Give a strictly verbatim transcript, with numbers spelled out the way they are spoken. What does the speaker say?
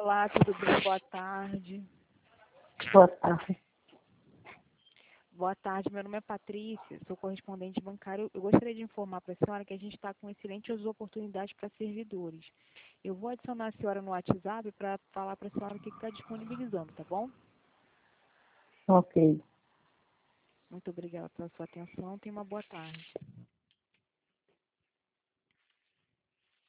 Olá, tudo bem? Boa tarde. Boa tarde. Boa tarde, meu nome é Patrícia, sou correspondente bancário. Eu gostaria de informar para a senhora que a gente está com excelentes oportunidades para servidores. Eu vou adicionar a senhora no WhatsApp para falar para a senhora o que está disponibilizando, tá bom? Ok. Muito obrigada pela sua atenção. Tenha uma boa tarde.